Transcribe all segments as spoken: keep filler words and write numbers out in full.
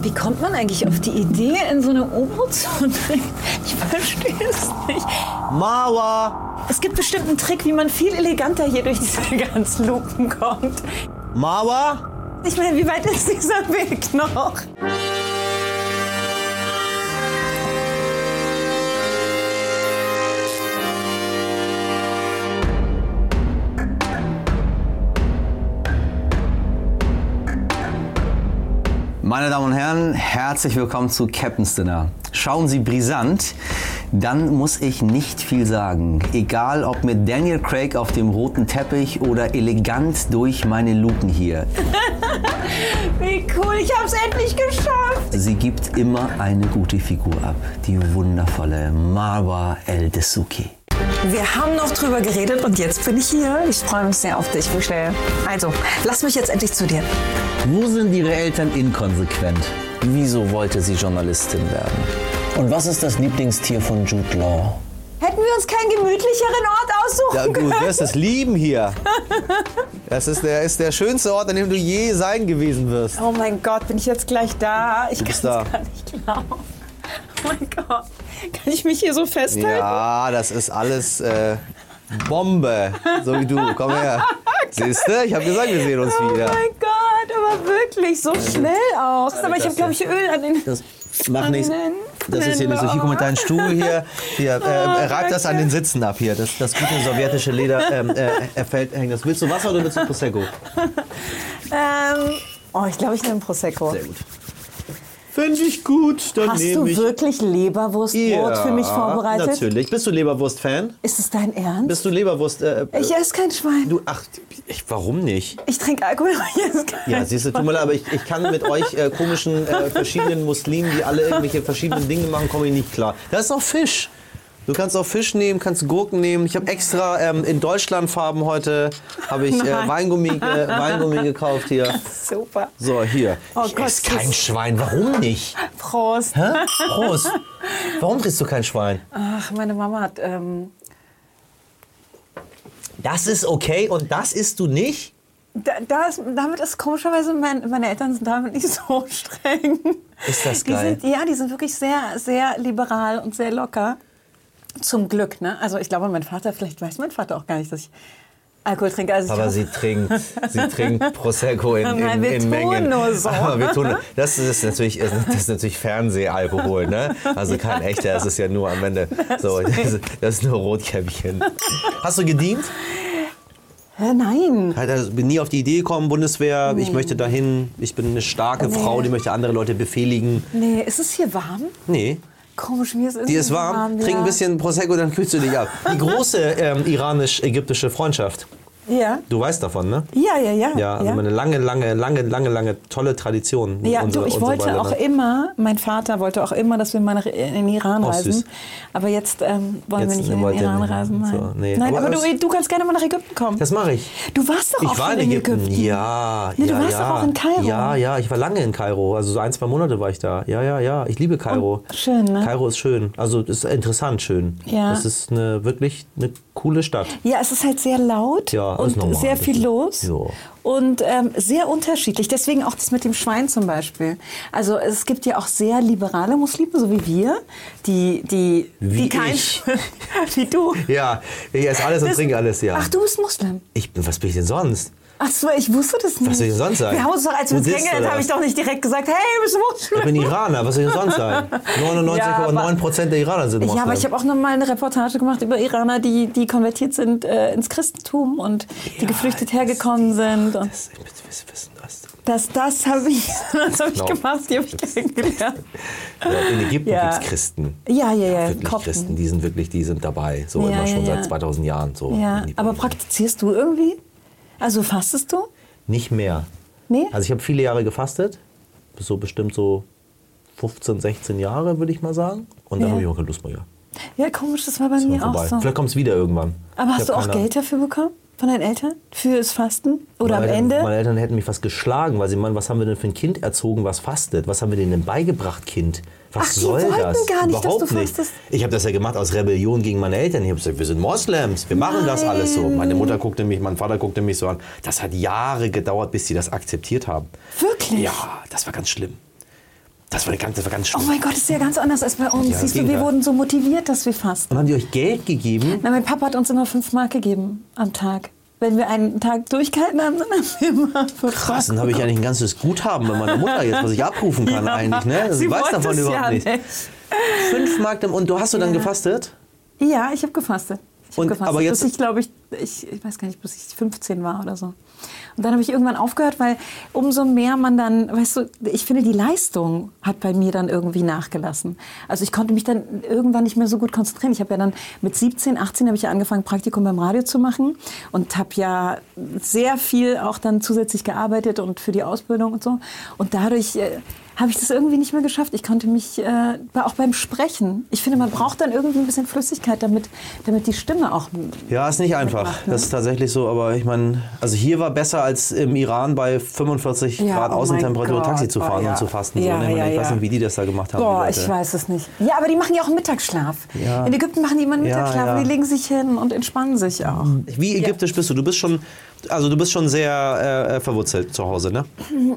Wie kommt man eigentlich auf die Idee, in so eine Omo zu trinken? Ich verstehe es nicht. Marwa! Es gibt bestimmt einen Trick, wie man viel eleganter hier durch diese ganzen Lupen kommt. Marwa? Ich meine, wie weit ist dieser Weg noch? Meine Damen und Herren, herzlich willkommen zu Captain's Dinner. Schauen Sie brisant, dann muss ich nicht viel sagen. Egal ob mit Daniel Craig auf dem roten Teppich oder elegant durch meine Lupen hier. Wie cool, ich hab's endlich geschafft. Sie gibt immer eine gute Figur ab. Die wundervolle Marwa El Dessouky. Wir haben noch drüber geredet und jetzt bin ich hier. Ich freue mich sehr auf dich, Michelle. Also, lass mich jetzt endlich zu dir. Wo sind Ihre Eltern inkonsequent? Wieso wollte sie Journalistin werden? Und was ist das Lieblingstier von Jude Law? Hätten wir uns keinen gemütlicheren Ort aussuchen Ja, können? du wirst es lieben hier. Das ist der, ist der schönste Ort, an dem du je sein gewesen wirst. Oh mein Gott, bin ich jetzt gleich da? Ich Du kann bist es da. gar nicht glauben. Oh mein Gott. Kann ich mich hier so festhalten? Ja, das ist alles äh, Bombe. So wie du. Komm her. Siehst du? Ich habe gesagt, wir sehen uns Oh wieder. mein Gott, aber wirklich so schnell auch. Aber ich habe, glaube ich, Öl an den... Das macht nichts. an den- Das ist hier nicht so. Hier, guck mit deinem Stuhl hier. Hier, äh, äh, reib das an den Sitzen ab hier. Das, das gute sowjetische Leder ähm, äh, er fällt hängen. Das willst du Wasser oder willst du Prosecco? Ähm, oh, ich glaube, ich nehme Prosecco. Sehr gut. Finde ich gut. Dann Hast nehme du ich. wirklich Leberwurstbrot für mich vorbereitet? Natürlich. Bist du Leberwurst-Fan? Ist es dein Ernst? Bist du Leberwurst? Äh, Ich esse kein Schwein. Du, ach, ich, warum nicht? Ich trinke Alkohol, aber ich esse kein Ja, siehst du, tut mir leid, aber ich, ich kann mit euch äh, komischen äh, verschiedenen Muslimen, die alle irgendwelche verschiedenen Dinge machen, komme ich nicht klar. Das ist auch Fisch. Du kannst auch Fisch nehmen, kannst Gurken nehmen. Ich habe extra ähm, in Deutschlandfarben heute habe ich äh, Nein. Weingummi, äh, Weingummi gekauft hier. Super. So, hier. Oh ich Gott, esse kein das- Schwein. Warum nicht? Prost. Hä? Prost. Warum isst du kein Schwein? Ach, meine Mama hat... Ähm, Das ist okay und das isst du nicht? da, das, damit ist komischerweise, mein, meine Eltern sind damit nicht so streng. Ist das Die geil? sind, ja, die sind wirklich sehr, sehr liberal und sehr locker. Zum Glück, ne? Also ich glaube, mein Vater, vielleicht weiß mein Vater auch gar nicht, dass ich Alkohol trinke. Also ich Aber glaube- sie trinkt, sie trinkt Prosecco in, in, Nein, wir in tun Mengen. nur so. Aber wir tun, das ist natürlich, das ist natürlich Fernsehalkohol, ne? Also kein echter, das ist ja nur am Ende so, das ist, das ist nur Rotkäppchen. Hast du gedient? Hä, nein. Also bin nie auf die Idee gekommen, Bundeswehr, ich möchte dahin, ich bin eine starke Nee. Frau, die möchte andere Leute befehligen. Nee, ist es hier warm? Nee. Komisch, mir ist es Die ist warm, trink ja. ein bisschen Prosecco, dann kühlst du dich ab. Die große ähm, iranisch-ägyptische Freundschaft, Ja. du weißt davon, ne? Ja, ja, ja. Ja, also eine lange, lange, lange, lange, lange tolle Tradition. Ja, unsere- du, ich unsere wollte beiden auch Länder. immer, mein Vater wollte auch immer, dass wir mal nach, in den Iran Oh, reisen. süß. Aber jetzt ähm, wollen Jetzt wir nicht in den wollt ihr Iran nicht. reisen. Nein, So, nee. Nein Aber aber, es- du, du kannst gerne mal nach Ägypten kommen. Das mache ich. Du warst doch auch Ich war schon in Ägypten. Ja, Nee, du ja, warst ja. doch auch in Kairo. Ja, ja, ich war lange in Kairo. Also so ein, zwei Monate war ich da. Ja, ja, ja. Ich liebe Kairo. Und schön, ne? Kairo ist schön. Also es ist interessant schön. Ja. Es ist eine, wirklich eine coole Stadt. Ja, es ist halt sehr laut Ja, ist und normal. sehr Das viel ist- los. Ja. Und ähm, sehr unterschiedlich. Deswegen auch das mit dem Schwein zum Beispiel. Also es gibt ja auch sehr liberale Muslime, so wie wir, die, die, Wie die kein, ich. wie du. Ja, ich esse alles und Das- trinke alles, ja. Ach, du bist Muslim. Ich bin, was bin ich denn sonst? Ach so, ich wusste das nicht. Was soll ich sonst sein? Wir haben uns doch, als wir uns Buddhist kennengelernt oder haben, ich was? doch nicht direkt gesagt, hey, du bist Muslim. Ich bin Iraner, was soll ich denn sonst sein? neunundneunzig Komma neun Prozent der Iraner sind Moslem. Ja, aber ich habe auch noch mal eine Reportage gemacht über Iraner, die, die konvertiert sind äh, ins Christentum und die Ja, geflüchtet das- hergekommen sind. Und Das, ich will wissen, was. das das habe ich, das hab ich Genau. gemacht, die habe ich kennengelernt. Ja, in Ägypten Ja. gibt es Christen. Ja, ja, ja. Wirklich Kopten. Christen, die sind wirklich, die sind dabei. So Ja, immer schon ja, seit ja. zweitausend Jahren. So Ja, in die aber Bibel. praktizierst du irgendwie? Also fastest du? Nicht mehr. Nee? Also ich habe viele Jahre gefastet. Bis so bestimmt so fünfzehn, sechzehn Jahre, würde ich mal sagen. Und dann Ja. habe ich auch keine Lust mehr. gehabt. Ja, komisch, das war bei Ist mir mal auch vorbei. so. Vielleicht kommt es wieder irgendwann. Aber Ich hast du hab auch keine- Geld dafür bekommen? Von deinen Eltern? Fürs Fasten? Oder am meine Ende? Eltern, meine Eltern hätten mich fast geschlagen, weil sie meinen, was haben wir denn für ein Kind erzogen, was fastet? Was haben wir denen denn beigebracht, Kind? Was Ach, die soll wollten das? gar nicht, dass Überhaupt du nicht. fastest. Ich habe das ja gemacht aus Rebellion gegen meine Eltern. Ich habe gesagt, wir sind Moslems, wir machen das alles so. Meine Mutter guckte mich, mein Vater guckte mich so an. Das hat Jahre gedauert, bis sie das akzeptiert haben. Wirklich? Ja, das war ganz schlimm. Das war ganz, das war ganz Oh schlimm. mein Gott, das ist ja ganz anders als bei uns. Ja, Siehst du, wir Gegenteil. wurden so motiviert, dass wir fasten. Und haben die euch Geld gegeben? Na, mein Papa hat uns immer fünf Mark gegeben am Tag. Wenn wir einen Tag durchgehalten haben, dann haben wir immer fünf Krass, Mark dann habe ich eigentlich ein ganzes Guthaben bei meiner Mutter jetzt, was ich abrufen kann Ja, eigentlich. Ne? sie Ich weiß wollte davon es überhaupt ja nicht. nicht. Fünf Mark im- und du hast du dann Ja. gefastet? Ja, ich habe gefastet. Ich Und- habe gefastet, aber jetzt- bis ich, glaube ich, ich, ich weiß gar nicht, bis ich fünfzehn war oder so. Und dann habe ich irgendwann aufgehört, weil umso mehr man dann, weißt du, ich finde, die Leistung hat bei mir dann irgendwie nachgelassen. Also ich konnte mich dann irgendwann nicht mehr so gut konzentrieren. Ich habe ja dann mit siebzehn, achtzehn habe ich ja angefangen, Praktikum beim Radio zu machen und habe ja sehr viel auch dann zusätzlich gearbeitet und für die Ausbildung und so. Und dadurch äh, habe ich das irgendwie nicht mehr geschafft. Ich konnte mich, äh, auch beim Sprechen, ich finde, man braucht dann irgendwie ein bisschen Flüssigkeit, damit, damit die Stimme auch... Ja, ist nicht einfach. Mitmacht, ne? Das ist tatsächlich so, aber ich meine, also hier war besser als im Iran bei fünfundvierzig Ja, Grad oh Außentemperatur mein Taxi Gott, zu fahren oh ja. und zu fasten. Ja, so, ne? ja, Ich weiß ja. nicht, wie die das da gemacht haben. Boah, die ich Leute. weiß es nicht. Ja, aber die machen ja auch einen Mittagsschlaf. Ja. In Ägypten machen die immer einen Ja, Mittagsschlaf. ja. Die legen sich hin und entspannen sich auch. Wie ägyptisch bist du? Du bist schon, also du bist schon sehr äh, verwurzelt zu Hause, ne?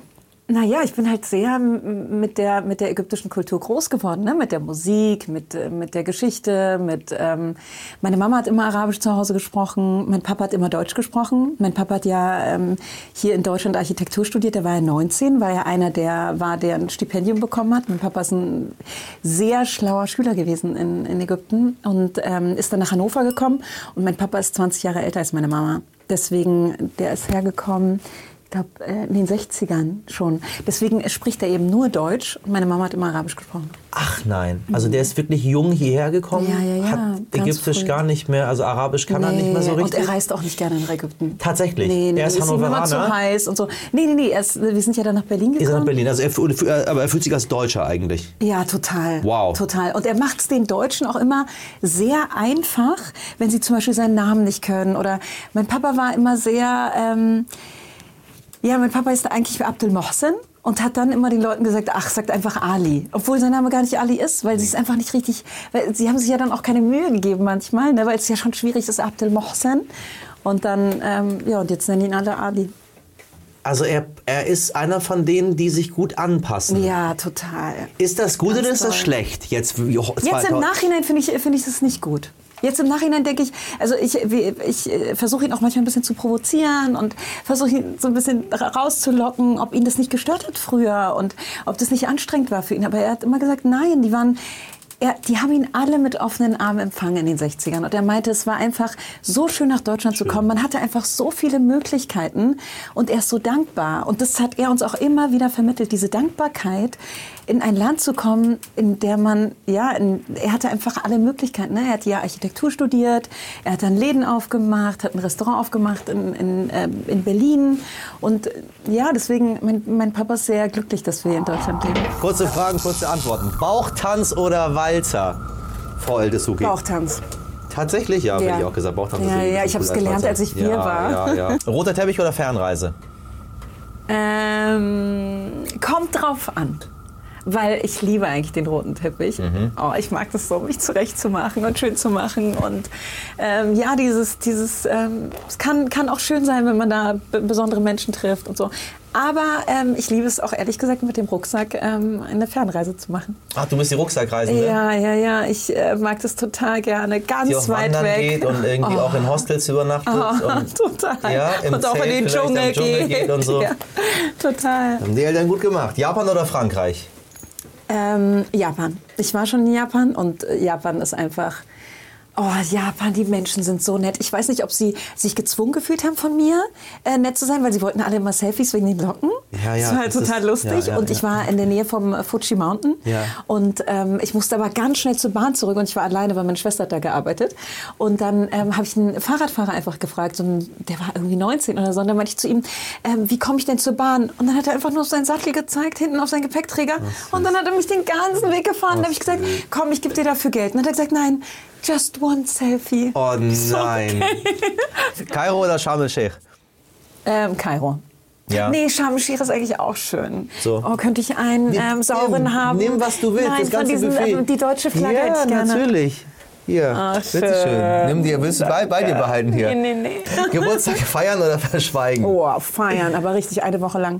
Naja, ich bin halt sehr m- mit der, mit der ägyptischen Kultur groß geworden, ne? Mit der Musik, mit, äh, mit der Geschichte, mit, ähm, meine Mama hat immer Arabisch zu Hause gesprochen, mein Papa hat immer Deutsch gesprochen. Mein Papa hat ja ähm, hier in Deutschland Architektur studiert, der war ja neunzehn, war ja einer, der war, der ein Stipendium bekommen hat. Mein Papa ist ein sehr schlauer Schüler gewesen in, in Ägypten und ähm, ist dann nach Hannover gekommen und mein Papa ist zwanzig Jahre älter als meine Mama. Deswegen, der ist hergekommen, ich glaube, in den sechzigern schon. Deswegen spricht er eben nur Deutsch und meine Mama hat immer Arabisch gesprochen. Ach nein, also der ist wirklich jung hierher gekommen, Ja, ja, ja, hat ganz Ägyptisch früh. gar nicht mehr, also Arabisch kann er nicht mehr so Und richtig. er reist auch nicht gerne nach Ägypten. Tatsächlich? Nee, nee, Er ist ihm immer Hannoveraner? zu heiß und so. Nee, nee, nee, er ist, wir sind ja dann nach Berlin Ihr seid gekommen. nach Berlin, also er, fühlt- fühlt- aber er fühlt sich als Deutscher eigentlich. Ja, total. Wow. Total. Und er macht es den Deutschen auch immer sehr einfach, wenn sie zum Beispiel seinen Namen nicht können. Oder mein Papa war immer sehr, ähm, ja, mein Papa ist eigentlich Abdel Mohsen und hat dann immer den Leuten gesagt, ach, sagt einfach Ali. Obwohl sein Name gar nicht Ali ist, weil sie es einfach nicht richtig, weil sie haben sich ja dann auch keine Mühe gegeben manchmal, ne, weil es ja schon schwierig ist, Abdel Mohsen. Und dann, ähm, ja, und jetzt nennen ihn alle Ali. Also er, er ist einer von denen, die sich gut anpassen. Ja, total. Ist das gut Ganz oder ist das toll. schlecht? Jetzt, Jetzt im Nachhinein finde ich, finde ich das nicht gut. Jetzt im Nachhinein denke ich, also ich, wie- ich äh, versuche ihn auch manchmal ein bisschen zu provozieren und versuche ihn so ein bisschen ra- rauszulocken, ob ihn das nicht gestört hat früher und ob das nicht anstrengend war für ihn. Aber er hat immer gesagt, nein, die waren... Er, die haben ihn alle mit offenen Armen empfangen in den sechzigern. Und er meinte, es war einfach so schön, nach Deutschland zu kommen. Man hatte einfach so viele Möglichkeiten und er ist so dankbar. Und das hat er uns auch immer wieder vermittelt, diese Dankbarkeit, in ein Land zu kommen, in der man, ja, in, er hatte einfach alle Möglichkeiten. Ne? Er hat ja Architektur studiert, er hat dann Läden aufgemacht, hat ein Restaurant aufgemacht in, in, äh, in Berlin. Und äh, ja, deswegen, mein, mein Papa ist sehr glücklich, dass wir in Deutschland leben. Kurze Fragen, kurze Antworten. Bauchtanz oder Walzer, Frau El-Dessouky? Bauchtanz. Tatsächlich? Ja, Ja. hätte ich auch gesagt. Bauchtanz ist Ja, irgendwie ja, so ich cool hab's als gelernt, Walzer. als ich vier ja, war. Ja, ja. Roter Teppich oder Fernreise? Ähm, kommt drauf an. Weil ich liebe eigentlich den roten Teppich. Oh, ich mag das so, mich zurechtzumachen und schön zu machen. Und ähm, ja, dieses, dieses, ähm, es kann, kann auch schön sein, wenn man da b- besondere Menschen trifft und so. Aber ähm, ich liebe es auch ehrlich gesagt mit dem Rucksack ähm, eine Fernreise zu machen. Ach, du bist die Rucksackreisende? Ja, ja, ja. Ich äh, mag das total gerne. Ganz Die auch weit wandern weg. geht und irgendwie auch in Hostels übernachtet. Oh, und, total. Ja, im und auch Zelt in den vielleicht am Dschungel, Dschungel geht. geht und so. Ja, total. Haben die Eltern gut gemacht. Japan oder Frankreich? Ähm, Japan. Ich war schon in Japan und äh, Japan ist einfach... Oh, Japan, die Menschen sind so nett. Ich weiß nicht, ob sie sich gezwungen gefühlt haben von mir, äh, nett zu sein, weil sie wollten alle immer Selfies wegen den Locken. Ja, ja, das war halt das total ist- lustig. ja, ja, und ich ja. war in der Nähe vom äh, Fuji Mountain. Ja. Und ähm, ich musste aber ganz schnell zur Bahn zurück und ich war alleine, weil meine Schwester hat da gearbeitet. Und dann ähm, habe ich einen Fahrradfahrer einfach gefragt, so ein, der war irgendwie neunzehn oder so. Und dann meinte ich zu ihm, ähm, wie komme ich denn zur Bahn? Und dann hat er einfach nur auf seinen Sattel gezeigt, hinten auf seinen Gepäckträger. Und dann hat er mich den ganzen Weg gefahren. Dann habe ich gesagt, komm, ich gebe dir dafür Geld. Und dann hat er gesagt, nein, just one selfie. Oh nein. Kairo oder Sharm el-Sheikh? Ähm, Kairo. Ja. Nee, Sharm el-Sheikh ist eigentlich auch schön. So. Oh, könnte ich einen ähm, sauren nimm, haben? Nimm, was du willst, Nein, das ganze von diesen, Buffet. äh, die deutsche Flagge ja, hätte ich gerne. natürlich. Hier, Ach, bitteschön. schön. Nimm dir, willst du bei, bei dir behalten hier? Nee, nee, nee. Geburtstag feiern oder verschweigen? Oh, feiern, aber richtig eine Woche lang.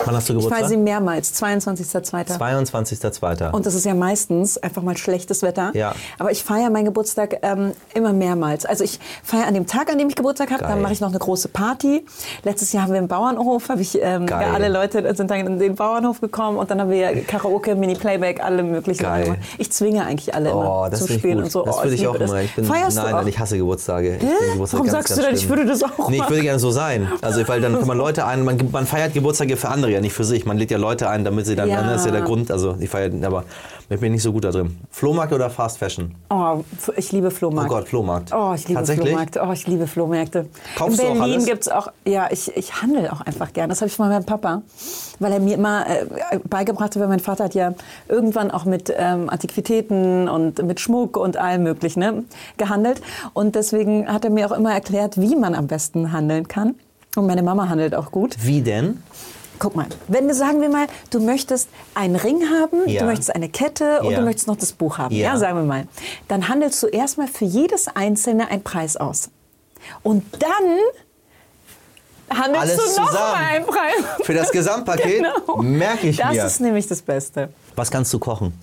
Wann hast du Ich Geburtstag? feiere sie mehrmals, zweiundzwanzigster zweiter zweiundzwanzigster zweiter Und das ist ja meistens einfach mal schlechtes Wetter. Ja. Aber ich feiere meinen Geburtstag ähm, immer mehrmals. Also ich feiere an dem Tag, an dem ich Geburtstag habe, dann mache ich noch eine große Party. Letztes Jahr haben wir im Bauernhof, habe ich, ähm, Geil. ja, alle Leute sind dann in den Bauernhof gekommen und dann haben wir Karaoke, Mini-Playback, alle möglichen. Geil. Ich zwinge eigentlich alle Oh, immer das zum finde ich Spielen gut. und so. Das Oh, würde ich liebe auch das. immer. Ich bin, Feierst nein, du auch? nein, ich hasse Geburtstage. Ich finde Geburtstag Warum ganz, sagst ganz du denn, ich schlimm. würde das auch Nee, ich machen? würde gerne so sein. Also, weil dann kann man Leute ein, man, man feiert Geburtstage für andere, ja nicht für sich. Man lädt ja Leute ein, damit sie dann, Ja. das ist ja der Grund. Also, ich feiere, aber ich bin nicht so gut da drin. Flohmarkt oder Fast Fashion? Oh, ich liebe Oh Flohmarkt. Gott, Flohmarkt. Oh, ich liebe Tatsächlich? Flohmärkte. Oh, ich liebe Flohmärkte. Kaufst du In auch Berlin alles? gibt's auch, ja, ich, ich handle auch einfach gern. Das habe ich von meinem Papa, weil er mir immer äh, beigebracht hat, weil mein Vater hat ja irgendwann auch mit ähm, Antiquitäten und mit Schmuck und allem Möglichen ne, gehandelt. Und deswegen hat er mir auch immer erklärt, wie man am besten handeln kann. Und meine Mama handelt auch gut. Wie denn? Guck mal, wenn du, sagen wir mal, du möchtest einen Ring haben, Ja. du möchtest eine Kette und Ja. du möchtest noch das Buch haben, Ja. ja, sagen wir mal, dann handelst du erstmal für jedes einzelne einen Preis aus. Und dann handelst Alles du noch zusammen. mal einen Preis. Für das Gesamtpaket Genau. merke ich Das mir. ist nämlich das Beste. Was kannst du kochen?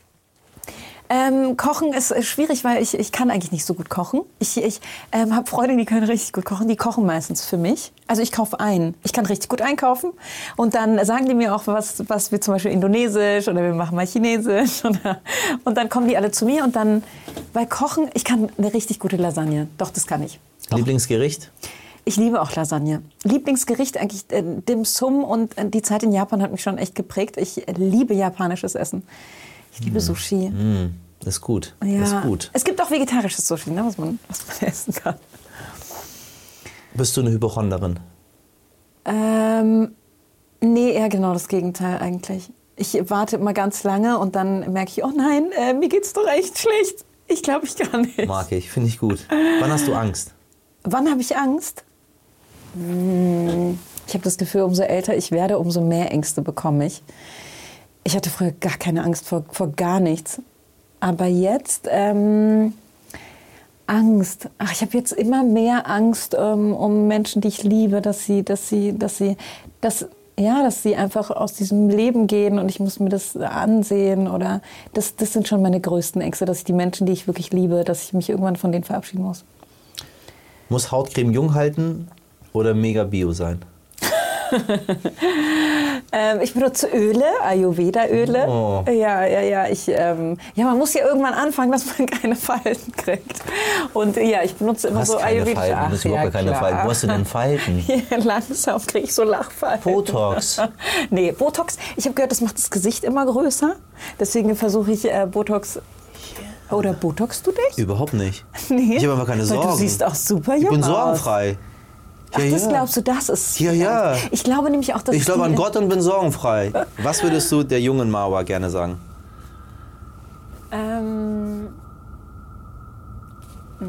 Ähm, kochen ist äh, schwierig, weil ich, ich kann eigentlich nicht so gut kochen. Ich, ich ähm, habe Freunde, die können richtig gut kochen. Die kochen meistens für mich. Also ich kaufe ein. Ich kann richtig gut einkaufen. Und dann sagen die mir auch, was, was wir zum Beispiel indonesisch oder wir machen mal chinesisch. Oder, und dann kommen die alle zu mir und dann, bei Kochen, ich kann eine richtig gute Lasagne. Doch, das kann ich. Doch. Lieblingsgericht? Ich liebe auch Lasagne. Lieblingsgericht eigentlich äh, Dim Sum und äh, die Zeit in Japan hat mich schon echt geprägt. Ich äh, liebe japanisches Essen. Ich liebe Sushi. Mm, ist gut. Ja. Ist gut. Es gibt auch vegetarisches Sushi, ne, was, man, was man essen kann. Bist du eine Hypochonderin? Ähm, nee, eher genau das Gegenteil eigentlich. Ich warte immer ganz lange und dann merke ich, oh nein, äh, mir geht's doch echt schlecht. Ich glaube, ich kann nicht. Mag ich, finde ich gut. Wann hast du Angst? Wann habe ich Angst? Hm, ich habe das Gefühl, umso älter ich werde, umso mehr Ängste bekomme ich. Ich hatte früher gar keine Angst vor, vor gar nichts. Aber jetzt, ähm, Angst. Ach, ich habe jetzt immer mehr Angst ähm, um Menschen, die ich liebe, dass sie, dass sie, dass sie, dass, ja, dass sie einfach aus diesem Leben gehen und ich muss mir das ansehen oder das, das sind schon meine größten Ängste, dass ich die Menschen, die ich wirklich liebe, dass ich mich irgendwann von denen verabschieden muss. Muss Hautcreme jung halten oder mega bio sein? ähm, ich benutze Öle, Ayurveda-Öle. Oh. Ja, ja, ja. Ich, ähm, ja, man muss ja irgendwann anfangen, dass man keine Falten kriegt. Und ja, ich benutze immer Du hast so keine Ayurveda. Falten, du hast überhaupt keine klar. Falten. Wo hast du denn Falten? Ja, langsam kriege ich so Lachfalten. Botox. Nee, Botox. Ich habe gehört, das macht das Gesicht immer größer. Deswegen versuche ich äh, Botox. Oder botoxst du dich? Überhaupt nicht. Nee. Ich habe einfach keine Weil Sorgen. Du siehst auch super jung Ich bin aus. sorgenfrei. Ach, Ja, das ja. glaubst du, das ist Ja, ja. Ich glaube nämlich auch, dass Ich es glaube die- an Gott und bin sorgenfrei. Was würdest du der jungen Marwa gerne sagen? Ähm, mh.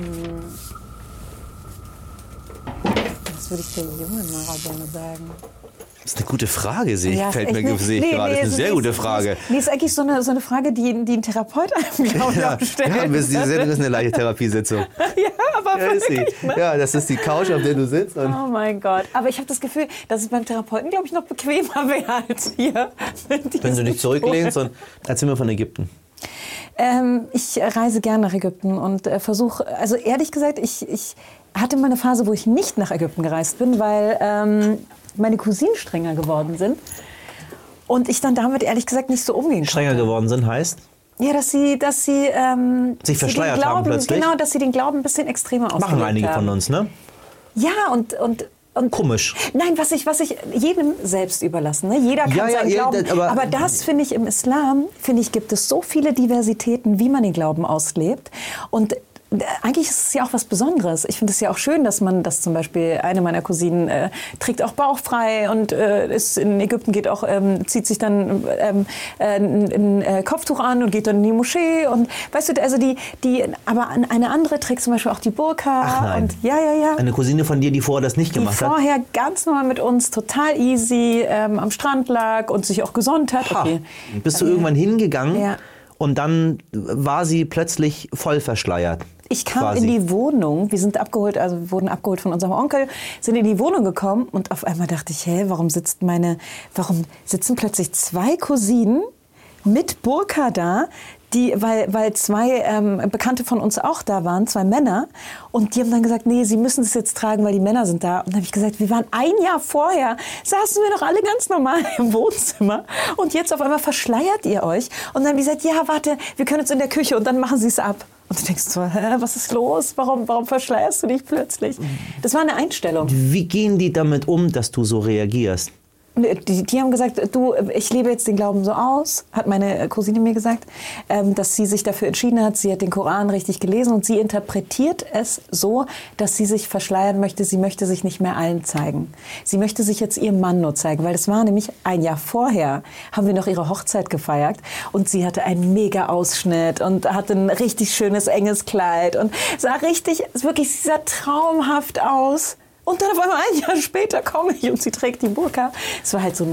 Was würde ich der jungen Mara gerne sagen? Das ist eine gute Frage, sehe ich, Ja, ist fällt echt mir eine- sehe ich nee, gerade. nee, Das ist eine so- sehr nee, gute ist- Frage. Nee, ist eigentlich so eine, so eine Frage, die, die ein Therapeut einem, glaube ich, Ja, auch stellt. ja, diese Sendung ist eine leichte Therapiesitzung. Ja, aber Ja, ist sie. wirklich, ne? Ja, das ist die Couch, auf der du sitzt. Und Oh mein Gott. Aber ich habe das Gefühl, dass es beim Therapeuten, glaube ich, noch bequemer wäre als hier. wenn du dich zurücklehnst, und erzähl mir von Ägypten. Ähm, ich reise gern nach Ägypten und äh, versuche, also ehrlich gesagt, ich, ich hatte mal eine Phase, wo ich nicht nach Ägypten gereist bin, weil ähm, meine Cousinen strenger geworden sind und ich dann damit ehrlich gesagt nicht so umgehen konnte. Strenger geworden sind heißt? Ja, dass sie, dass sie ähm, Sich dass sie verschleiert den haben Glauben, plötzlich? Genau, dass sie den Glauben ein bisschen extremer ausgelebt Machen einige haben. von uns, ne? Ja, und, und, und Komisch. Nein, was ich, was ich jedem selbst überlassen. Ne? Jeder kann Ja, ja, seinen ja, Glauben. das- aber- Aber, das finde ich im Islam, finde ich, gibt es so viele Diversitäten, wie man den Glauben auslebt. Und äh, eigentlich ist es ja auch was Besonderes. Ich finde es ja auch schön, dass man, dass zum Beispiel eine meiner Cousinen äh, trägt auch bauchfrei und äh, ist in Ägypten geht auch ähm, zieht sich dann ähm, äh, ein, ein äh, Kopftuch an und geht dann in die Moschee und weißt du, also die die, aber eine andere trägt zum Beispiel auch die Burka. Ach nein. Und ja, ja, ja. Eine Cousine von dir, die vorher das nicht Die gemacht hat? vorher ganz normal mit uns total easy ähm, am Strand lag und sich auch gesonnt hat. Ha. Okay. Bist du irgendwann hingegangen Ja. und dann war sie plötzlich voll verschleiert. Ich kam quasi. in die Wohnung, wir sind abgeholt, also wir wurden abgeholt von unserem Onkel, sind in die Wohnung gekommen und auf einmal dachte ich, hä, warum sitzt meine, warum sitzen plötzlich zwei Cousinen mit Burka da, die, weil, weil zwei ähm, Bekannte von uns auch da waren, zwei Männer, und die haben dann gesagt, nee, sie müssen es jetzt tragen, weil die Männer sind da. Und dann habe ich gesagt, wir waren ein Jahr vorher, saßen wir doch alle ganz normal im Wohnzimmer und jetzt auf einmal verschleiert ihr euch. Und dann haben die gesagt, ja, warte, wir können jetzt in der Küche und dann machen sie es ab. Und du denkst so, hä, was ist los? Warum, warum verschleierst du dich plötzlich? Das war eine Einstellung. Wie gehen die damit um, dass du so reagierst? Die, die haben gesagt, du, ich lebe jetzt den Glauben so aus, hat meine Cousine mir gesagt, ähm, dass sie sich dafür entschieden hat. Sie hat den Koran richtig gelesen und sie interpretiert es so, dass sie sich verschleiern möchte. Sie möchte sich nicht mehr allen zeigen. Sie möchte sich jetzt ihrem Mann nur zeigen, weil das war nämlich ein Jahr vorher, haben wir noch ihre Hochzeit gefeiert und sie hatte einen mega Ausschnitt und hatte ein richtig schönes, enges Kleid und sah richtig, wirklich, sie sah traumhaft aus. Und dann auf einmal ein Jahr später komme ich und sie trägt die Burka. Es war halt so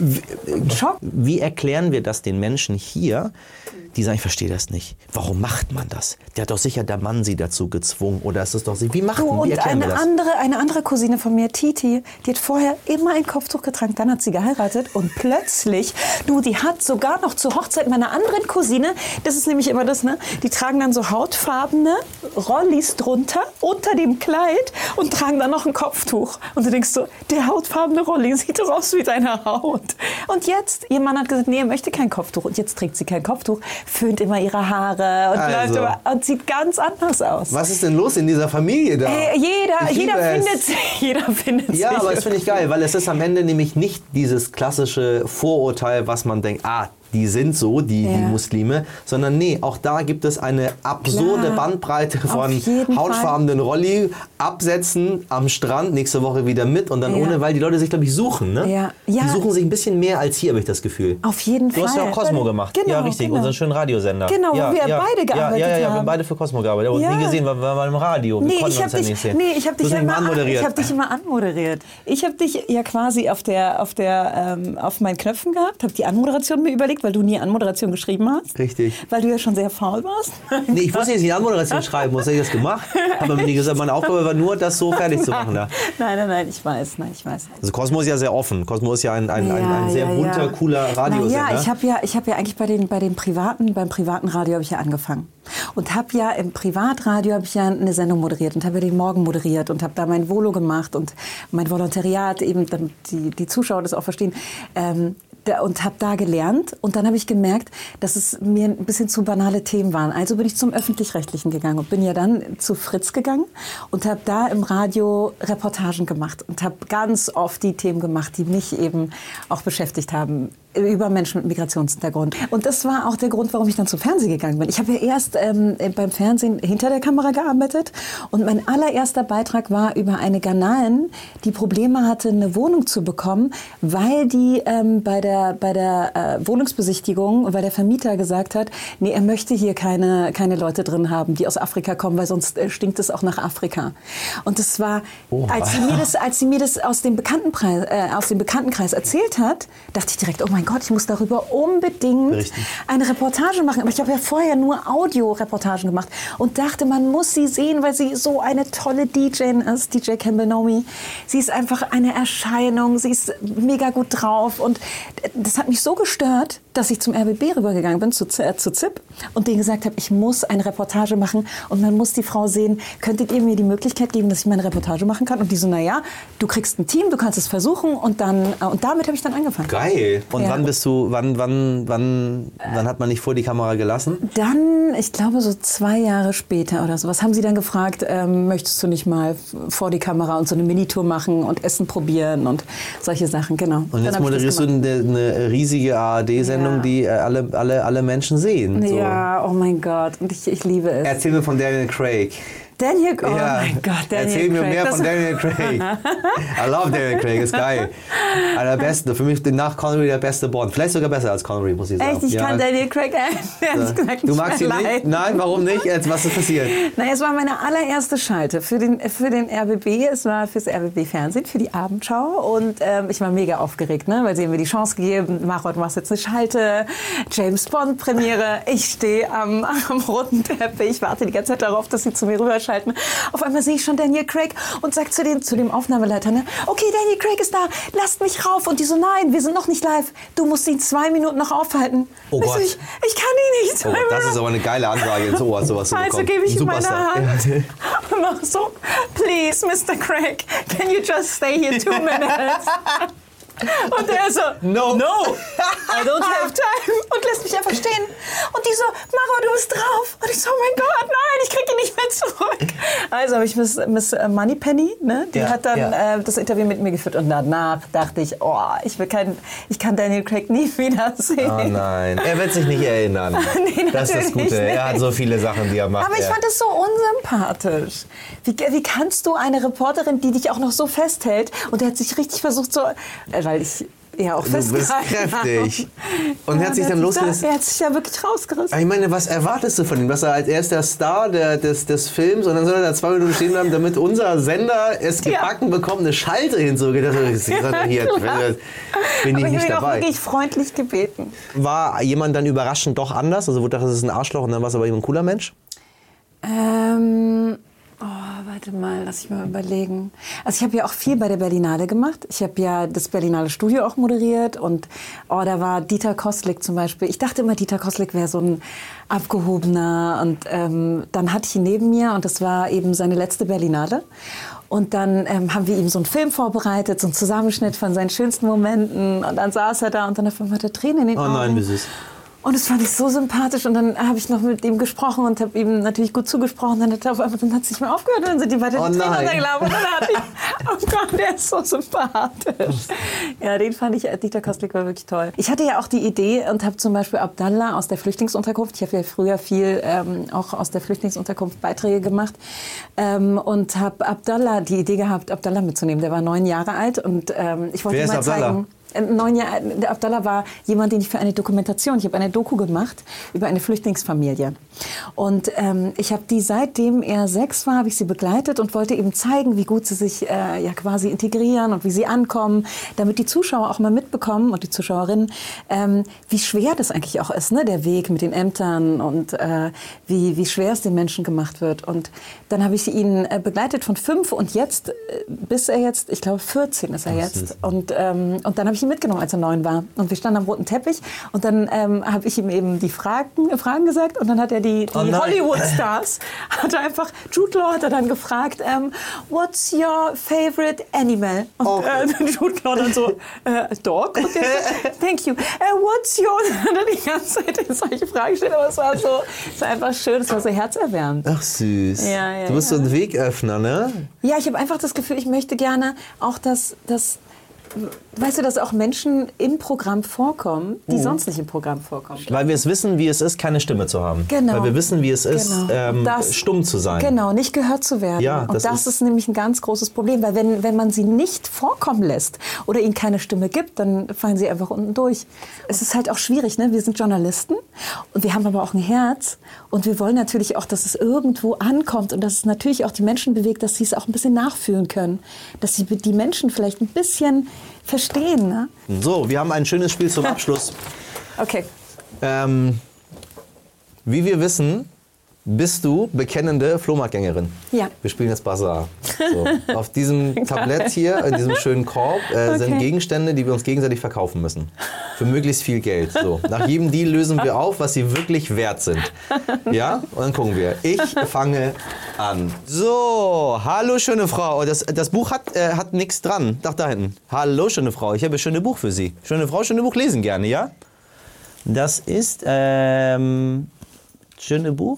ein Schock. Wie erklären wir das den Menschen hier, die sagen, ich verstehe das nicht. Warum macht man das? Der hat doch sicher der Mann sie dazu gezwungen. Oder ist es doch sie? Wie macht man? Wie Und erklären wir eine das? andere, eine andere Cousine von mir, Titi, die hat vorher immer ein Kopftuch getragen. Dann hat sie geheiratet und plötzlich, du, die hat sogar noch zur Hochzeit meiner anderen Cousine, das ist nämlich immer das, ne? Die tragen dann so hautfarbene Rollis drunter, unter dem Kleid und tragen dann noch ein Kopftuch. Und du denkst so, der hautfarbene Rolli sieht doch aus wie deine Haut. Und jetzt, ihr Mann hat gesagt, nee, er möchte kein Kopftuch. Und jetzt trägt sie kein Kopftuch, föhnt immer ihre Haare und, Also. läuft immer, und sieht ganz anders aus. Was ist denn los in dieser Familie da? Äh, jeder, Ich jeder liebe es. findet sich. Jeder findet Ja, sich. aber das finde ich geil, weil es ist am Ende nämlich nicht dieses klassische Vorurteil, was man denkt, ah, die sind so, die, Ja. die Muslime, sondern nee, auch da gibt es eine absurde Klar. Bandbreite Auf von jeden hautfarbenen Rolli, absetzen am Strand, nächste Woche wieder mit und dann Ja. ohne, weil die Leute sich, glaube ich, suchen. Ne? Ja. Ja. Die suchen sich ein bisschen mehr als hier, habe ich das Gefühl. Auf jeden Du Fall. hast ja auch Cosmo gemacht. Genau, ja, richtig, genau. unseren schönen Radiosender. Genau, wo ja, wir ja, beide gearbeitet ja, ja, ja, wir haben. haben beide für Cosmo gearbeitet. Aber Ja. nie gesehen, weil wir waren im Radio. Wir Nee, konnten ich uns habe ja dich, nicht sehen. nee, ich hab Du dich, hast ja mich mal immer, anmoderiert. ich hab dich immer anmoderiert. Ich habe dich ja quasi auf, der, auf, der, ähm, auf meinen Knöpfen gehabt, habe die Anmoderation mir überlegt, weil du nie Anmoderation geschrieben hast. Richtig. Weil du ja schon sehr faul warst. Nee, ich wusste nicht, dass ich die Anmoderation schreiben muss. Habe ich das gemacht? Habe mir nie gesagt, meine Aufgabe war nur, das so fertig zu machen. Da. Nein, nein, nein, ich weiß, nein, ich weiß. Also Cosmo ist ja sehr offen. Cosmo ist ja ein, ein, ein, ein sehr ja, bunter, ja. cooler Radiosender. Naja, ich habe ja, ich hab ja eigentlich bei den, bei den privaten, beim privaten Radio habe ich ja angefangen. Und habe ja im Privatradio habe ich ja eine Sendung moderiert und habe ja den Morgen moderiert und habe da mein Volo gemacht und mein Volontariat, eben damit die, die Zuschauer das auch verstehen. Ähm, Da, und habe da gelernt und dann habe ich gemerkt, dass es mir ein bisschen zu banale Themen waren. Also bin ich zum Öffentlich-Rechtlichen gegangen und bin ja dann zu Fritz gegangen und habe da im Radio Reportagen gemacht und habe ganz oft die Themen gemacht, die mich eben auch beschäftigt haben über Menschen mit Migrationshintergrund. Und das war auch der Grund, warum ich dann zum Fernsehen gegangen bin. Ich habe ja erst ähm, beim Fernsehen hinter der Kamera gearbeitet und mein allererster Beitrag war über eine Ghanain, die Probleme hatte, eine Wohnung zu bekommen, weil die ähm, bei der, bei der äh, Wohnungsbesichtigung, weil der Vermieter gesagt hat, nee, er möchte hier keine, keine Leute drin haben, die aus Afrika kommen, weil sonst äh, stinkt es auch nach Afrika. Und das war, Oh. als sie mir das, als sie mir das aus dem Bekanntenpreis, äh, aus dem Bekanntenkreis erzählt hat, dachte ich direkt, oh mein Gott, ich muss darüber unbedingt Berichten. eine Reportage machen. Aber ich habe ja vorher nur Audio-Reportagen gemacht und dachte, man muss sie sehen, weil sie so eine tolle D J ist, D J Campbell Nomi. Sie ist einfach eine Erscheinung, sie ist mega gut drauf und das hat mich so gestört, dass ich zum R B B rübergegangen bin, zu, äh, zu Z I P und denen gesagt habe, ich muss eine Reportage machen und man muss die Frau sehen, könntet ihr mir die Möglichkeit geben, dass ich meine Reportage machen kann? Und die so, naja, du kriegst ein Team, du kannst es versuchen und dann, äh, und damit habe ich dann angefangen. Geil. Und Ja. wann bist du, wann, wann, wann, wann hat man dich vor die Kamera gelassen? Dann, ich glaube so zwei Jahre später oder so, was haben sie dann gefragt, ähm, möchtest du nicht mal vor die Kamera und so eine Minitour machen und Essen probieren und solche Sachen, genau. Und jetzt moderierst du eine, eine riesige A R D-Sendung, Ja. die äh, alle, alle, alle Menschen sehen. So. Ja, oh mein Gott, und ich, ich liebe es. Erzähl mir von Daniel Craig. Daniel, oh Ja. mein Gott, Daniel Erzähl mir Craig. mehr Das- von Daniel Craig. I love Daniel Craig, ist geil. Einer der besten, für mich nach Connery der beste Bond. Vielleicht sogar besser als Connery, muss ich sagen. Echt, ich Ja. kann Daniel Craig ehrlich gesagt Du nicht magst ihn mehr nicht? leiden. Nein, warum nicht? Jetzt, was ist passiert? Na, es war meine allererste Schalte für den, für den R B B. Es war fürs R B B-Fernsehen, für die Abendschau. Und ähm, ich war mega aufgeregt, ne? Weil sie haben mir die Chance gegeben, Maro, du machst jetzt eine Schalte, James Bond-Premiere. Ich stehe am, am roten Teppich, warte die ganze Zeit darauf, dass sie zu mir rüberschalten. Auf einmal sehe ich schon Daniel Craig und sage zu, den, zu dem Aufnahmeleiter, ne? Okay, Daniel Craig ist da, lasst mich rauf. Und die so, nein, wir sind noch nicht live. Du musst ihn zwei Minuten noch aufhalten. Oh ich Gott. So, ich, ich kann ihn nicht. Oh, das ist aber eine geile Ansage ins Ohr, sowas zu Also bekommen. gebe ich Ein ihm meine Superstar. Hand und mach so, please, Mister Craig, can you just stay here two minutes? Und der so, No. no, I don't have time. Und lässt mich einfach stehen. Und die so, Maro, du bist drauf. Und ich so, oh mein Gott, nein, ich krieg ihn nicht mehr zurück. Also habe ich Miss, Miss Moneypenny, ne? Die Ja, hat dann ja. äh, das Interview mit mir geführt. Und danach dachte ich, oh, ich, will kein, ich kann Daniel Craig nie wiedersehen. Oh nein, er wird sich nicht erinnern. Nee, das ist das natürlich Gute. nicht. Er hat so viele Sachen, die er macht. Aber ich er. fand es so unsympathisch. Wie, wie kannst du eine Reporterin, die dich auch noch so festhält, und er hat sich richtig versucht so, äh, weil ich ja auch Du bist festgehalten kräftig. habe. Und Ja, er hat sich der dann da, losgerissen. Er hat sich ja wirklich rausgerissen. Ich meine, was erwartest du von ihm? Dass er als erster Star der, des, des Films und dann soll er da zwei Minuten stehen bleiben, damit unser Sender es Ja. gebacken bekommt, eine Schalte hinzugehen. Das ist hier, klar. bin ich Aber nicht ich habe ihn auch dabei. wirklich freundlich gebeten. War jemand dann überraschend doch anders? Also, wo dachte, das ist ein Arschloch und dann war es aber eben ein cooler Mensch? Ähm, oh, warte mal, lass ich mal überlegen. Also ich habe ja auch viel bei der Berlinale gemacht. Ich habe ja das Berlinale Studio auch moderiert und oh, da war Dieter Kostlik zum Beispiel. Ich dachte immer, Dieter Kostlik wäre so ein abgehobener und ähm, dann hatte ich ihn neben mir und das war eben seine letzte Berlinale. Und dann ähm, haben wir ihm so einen Film vorbereitet, so einen Zusammenschnitt von seinen schönsten Momenten und dann saß er da und dann auf einmal hat er Tränen in den Oh Augen. nein, wie süß. Und das fand ich so sympathisch. Und dann habe ich noch mit ihm gesprochen und habe ihm natürlich gut zugesprochen. Dann hat er auf einmal, dann hat es nicht mehr aufgehört. Dann sind die weiter Oh die Tränen nein. runtergelaufen. Und dann hatte ich, oh Gott, der ist so sympathisch. Ja, den fand ich, Dieter Kostlik war wirklich toll. Ich hatte ja auch die Idee und habe zum Beispiel Abdallah aus der Flüchtlingsunterkunft, ich habe ja früher viel ähm, auch aus der Flüchtlingsunterkunft Beiträge gemacht, ähm, und habe Abdallah die Idee gehabt, Abdallah mitzunehmen. Der war neun Jahre alt und ähm, ich wollte Wer ihm ist mal Abdallah? zeigen. Neun Jahre, der Abdallah war jemand, den ich für eine Dokumentation, ich habe eine Doku gemacht über eine Flüchtlingsfamilie. Und ähm, ich habe die, seitdem er sechs war, habe ich sie begleitet und wollte eben zeigen, wie gut sie sich äh, ja quasi integrieren und wie sie ankommen, damit die Zuschauer auch mal mitbekommen und die Zuschauerinnen, ähm, wie schwer das eigentlich auch ist, ne, der Weg mit den Ämtern und äh, wie, wie schwer es den Menschen gemacht wird. Und dann habe ich ihn äh, begleitet von fünf und jetzt, äh, bis er jetzt, ich glaube vierzehn ist er jetzt. Und, ähm, und dann habe ich ihn mitgenommen, als er neun war. Und wir standen am roten Teppich und dann ähm, habe ich ihm eben die Fragen, Fragen gesagt und dann hat er die, die Oh nein. Hollywood-Stars, hat er einfach, Jude Law hat er dann gefragt, ähm, what's your favorite animal? Und Oh. äh, Jude Law dann so, äh, dog? Und der so, thank you. Uh, what's your... Und dann die ganze Zeit solche Fragen gestellt, aber es war so, es war einfach schön, es war so herzerwärmend. Ach süß. Ja, ja, du bist ja. so ein Wegöffner, ne? Ja, ich habe einfach das Gefühl, ich möchte gerne auch, dass, dass weißt du, dass auch Menschen im Programm vorkommen, die sonst nicht im Programm vorkommen. Weil wir es wissen, wie es ist, keine Stimme zu haben. Genau. Weil wir wissen, wie es ist, Genau. ähm, Das- stumm zu sein. Genau, nicht gehört zu werden. Ja, und das das, ist- ist, nämlich ein ganz großes Problem, weil wenn, wenn man sie nicht vorkommen lässt oder ihnen keine Stimme gibt, dann fallen sie einfach unten durch. Es ist halt auch schwierig, ne? Wir sind Journalisten und wir haben aber auch ein Herz und wir wollen natürlich auch, dass es irgendwo ankommt und dass es natürlich auch die Menschen bewegt, dass sie es auch ein bisschen nachfühlen können, dass sie die Menschen vielleicht ein bisschen verstehen. Ne? So, wir haben ein schönes Spiel zum Abschluss. Okay. ähm, wie wir wissen, bist du bekennende Flohmarktgängerin. Ja. Wir spielen jetzt Basar. So. Auf diesem Tablett hier, in diesem schönen Korb, äh, sind Okay. Gegenstände, die wir uns gegenseitig verkaufen müssen. Für möglichst viel Geld. So. Nach jedem Deal lösen wir auf, was sie wirklich wert sind. Ja? Und dann gucken wir. Ich fange an. So, hallo schöne Frau. Das, das Buch hat, äh, hat nichts dran. Doch, da hinten. Hallo schöne Frau, ich habe ein schönes Buch für Sie. Schöne Frau, schöne Buch lesen gerne, ja? Das ist, ähm, schöne Buch.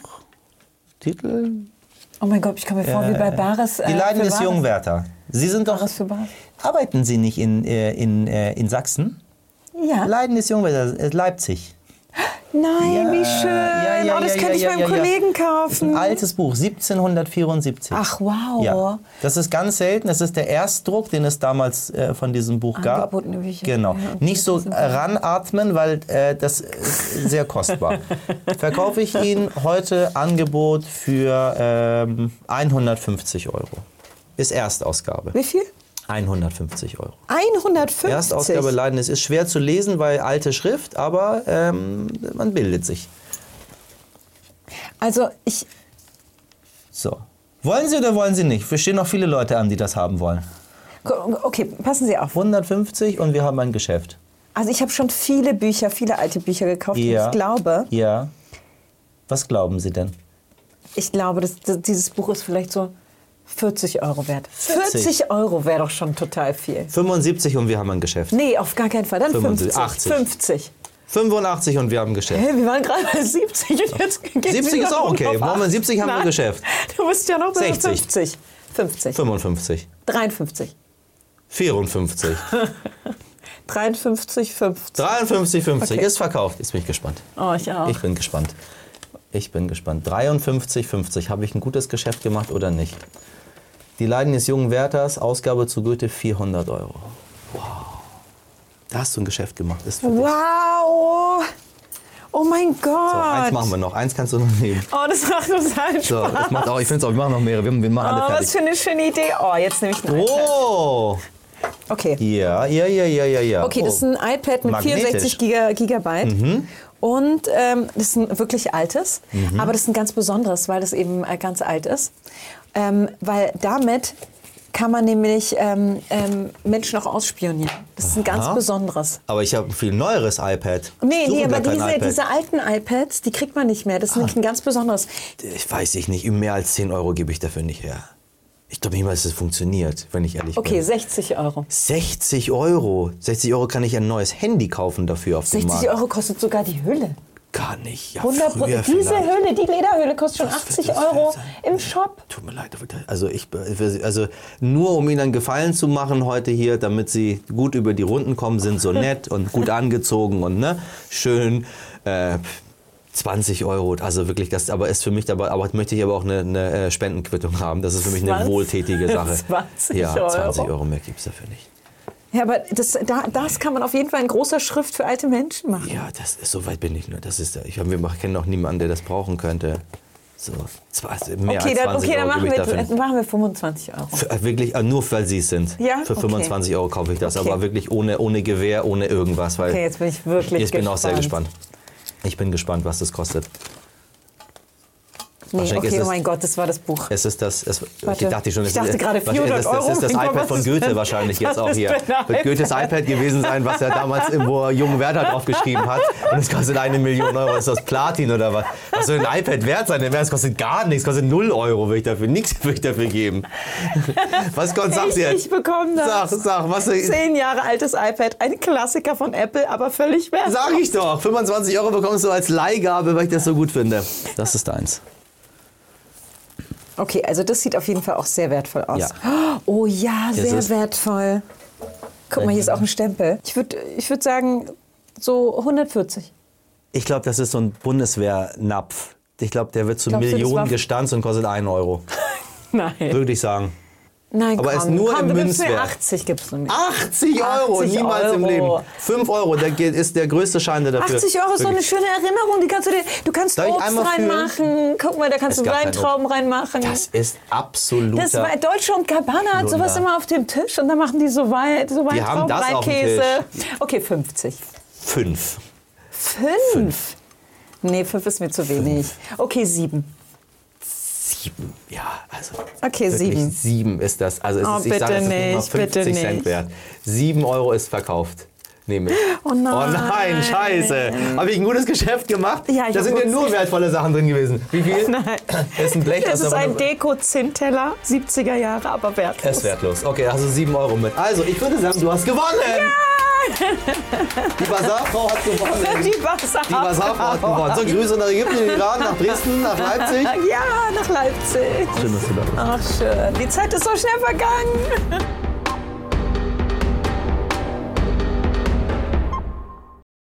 Titel? Oh mein Gott, ich komme mir vor wie bei Bares. Die Leiden für des Bares. jungen Werther. Sie sind doch. Bares für Bares. Arbeiten Sie nicht in, äh, in, äh, in Sachsen? Ja. Leiden des jungen Werther, äh, Leipzig. Nein, Ja, wie schön. ja, ja, oh, das ja, könnte ja, ich ja, meinem ja, ja. Kollegen Das ist kaufen. ein altes Buch, siebzehnhundertvierundsiebzig. Ach, wow. Ja, das ist ganz selten. Das ist der Erstdruck, den es damals äh, von diesem Buch gab. Angebotene Bücher. Genau. Ja, und Nicht so das sind- ranatmen, weil äh, das ist sehr kostbar. Verkaufe ich Ihnen heute Angebot für ähm, hundertfünfzig Euro. Ist Erstausgabe. Wie viel? hundertfünfzig Euro. hundertfünfzig. Erstausgabe Leiden. Es ist schwer zu lesen, weil alte Schrift, aber ähm, man bildet sich. Also ich, So. Wollen Sie oder wollen Sie nicht? Wir stehen noch viele Leute an, die das haben wollen. okay, passen Sie auf. hundertfünfzig und wir haben ein Geschäft. Also ich habe schon viele Bücher, viele alte Bücher gekauft. Ja. Und ich glaube, Ja. Was glauben Sie denn? ich glaube, dass, dass dieses Buch ist vielleicht so vierzig Euro wert. vierzig? vierzig Euro wäre doch schon total viel. fünfundsiebzig und wir haben ein Geschäft. Nee, auf gar keinen Fall. Dann fünfundsiebzig, fünfzig. achtzig. fünfzig. fünfundachtzig und wir haben ein Geschäft. Hä, wir waren gerade bei siebzig und jetzt gehen siebzig Sie ist noch auch okay. auf Machen wir siebzig, haben wir Nein, Geschäft. Du bist ja noch bei sechzig. fünfzig. fünfzig. fünfundfünfzig. dreiundfünfzig. vierundfünfzig. dreiundfünfzig, fünfzig. dreiundfünfzig, fünfzig. Okay. Ist verkauft. Jetzt bin ich gespannt. Oh, ich auch. Ich bin gespannt. Ich bin gespannt. dreiundfünfzig, fünfzig. Habe ich ein gutes Geschäft gemacht oder nicht? Die Leiden des jungen Wärters, Ausgabe zu Goethe, vierhundert Euro. Wow. Da hast du ein Geschäft gemacht. Ist für dich. Wow. Oh mein Gott. So, eins machen wir noch. Eins kannst du noch nehmen. Oh, das macht total Spaß. So, das macht auch, ich finde es auch, wir machen noch mehrere. Wir, wir machen alle Oh, was fertig. für eine schöne Idee. Oh, jetzt nehme ich ein iPad. Oh! Okay. Ja, ja, ja, ja, ja, ja. Okay, das ist oh. ein iPad mit Magnetisch. vierundsechzig Giga, Gigabyte. Und ähm, das ist ein wirklich altes, aber das ist ein ganz besonderes, weil das eben äh, ganz alt ist. Ähm, weil damit kann man nämlich ähm, ähm, Menschen auch ausspionieren. Das ist ein ganz Aha. besonderes. Aber ich habe ein viel neueres iPad. Nee, Suchen nee, wir aber kein diese, iPad. diese alten iPads, die kriegt man nicht mehr. Das ist nämlich ein ganz besonderes. Ich weiß ich nicht, mehr als zehn Euro gebe ich dafür nicht her. Ich glaube nicht mal, dass es funktioniert, wenn ich ehrlich Okay, bin. sechzig Euro. sechzig Euro. sechzig Euro kann ich ein neues Handy kaufen dafür auf dem sechzig Markt. Euro kostet sogar die Hülle. Gar nicht. Ja, hundert früher Prozent. Diese vielleicht. Hülle, die Lederhülle kostet schon Das achtzig wird- das Euro wird sein. im Shop. Tut mir leid, also ich, also nur um Ihnen einen Gefallen zu machen heute hier, damit Sie gut über die Runden kommen, sind so nett und gut angezogen und ne, schön äh, zwanzig Euro, also wirklich das, aber ist für mich dabei, aber möchte ich aber auch eine, eine Spendenquittung haben, das ist für mich eine zwanzig wohltätige Sache. zwanzig ja, zwanzig Euro. Euro mehr gibt es dafür nicht. Ja, aber das, da, das kann man auf jeden Fall in großer Schrift für alte Menschen machen. Ja, das ist, so weit bin ich nur. Das ist, ich, wir kennen noch niemanden, der das brauchen könnte. So, zwanzig, mehr Okay, als dann, zwanzig okay, dann Euro machen gebe ich wir, dafür. dann machen wir fünfundzwanzig Euro. Für, äh, wirklich, äh, nur weil Sie es sind. Ja? Für Okay. fünfundzwanzig Euro kaufe ich das, Okay. aber wirklich ohne, ohne Gewehr, ohne irgendwas. Weil Okay, jetzt bin ich wirklich ich bin gespannt. auch sehr gespannt. Ich bin gespannt, was das kostet. Nee, Wahrscheinlich okay, ist oh es- mein Gott, das war das Buch. Es ist das, es, Warte. ich dachte schon, Ich es dachte ist, gerade wahrscheinlich vierhundert ist das, das ist das Euro. Mein iPad Gott, von was Goethe ist wahrscheinlich jetzt auch das hier. für ein Wird Goethes iPad gewesen sein, was er damals irgendwo Jungen Werther draufgeschrieben hat. Und es kostet eine Million Euro. Ist das Platin oder was? Was soll ein iPad wert sein? Es kostet gar nichts. Es kostet null Euro, will ich dafür. Nichts will ich dafür geben. Was Gott sagt Ich, jetzt? ich bekomme das. Sag, sag, was Zehn Jahre altes iPad, ein Klassiker von Apple, aber völlig wert. sag ich doch. fünfundzwanzig Euro bekommst du als Leihgabe, weil ich das so gut finde. Das ist deins. Okay, also das sieht auf jeden Fall auch sehr wertvoll aus. Ja. Oh ja, Ist sehr es? wertvoll. Guck mal, hier ist auch ein Stempel. Ich würde ich würd sagen, so hundertvierzig. Ich glaube, das ist so ein Bundeswehrnapf. Ich glaube, der wird zu Glaubst du, das Millionen war- gestanzt und kostet einen Euro. Nein. Würde ich sagen. Nein, Aber komm, es ist nur komm, im du gibst mir Münzwert. achtzig gibst du mir. achtzig Euro, achtzig niemals im Euro. Leben. fünf Euro, der geht- ist der größte Schein der dafür. achtzig Euro ist so eine Wirklich. schöne Erinnerung. Die kannst du, dir, du kannst Darf ich Obst einmal fühlen? reinmachen. Guck mal, da kannst Es du gab kein Weintrauben reinmachen. Das ist absoluter... Das war Deutsche und Gabbana hat sowas Wunder. immer auf dem Tisch und dann machen die so, Wein, so Die haben Weintrauben, das auf dem Käse. Tisch. Okay, fünfzig. Fünf. Fünf? Nee, fünf ist mir zu wenig. Okay, sieben. Sieben, ja, also... Okay, wirklich sieben. Sieben ist das. Also es Oh, ist, ich sage, es ist bitte nicht mal nicht, bitte fünfzig Cent nicht. wert. Sieben Euro ist verkauft. Nehme ich. Oh nein. Oh nein, scheiße. Habe ich ein gutes Geschäft gemacht? Ja, ich da hab sind ja gutes nur wertvolle Sachen drin gewesen. Wie viel? Nein. Das ist ein Blech. Das ist aber ein nur- Deko-Zinnteller, siebziger Jahre, aber wertlos. Er ist wertlos. Okay, also sieben Euro mit. Also, ich würde sagen, du hast gewonnen. Die Basarfrau hat gewonnen. Die Wasser. Die Basarfrau hat gewonnen. So, Grüße nach Ägypten, in den Iran, nach Dresden, nach Leipzig. Ja, nach Leipzig. Schön, dass du da bist. Ach, schön. Die Zeit ist so schnell vergangen.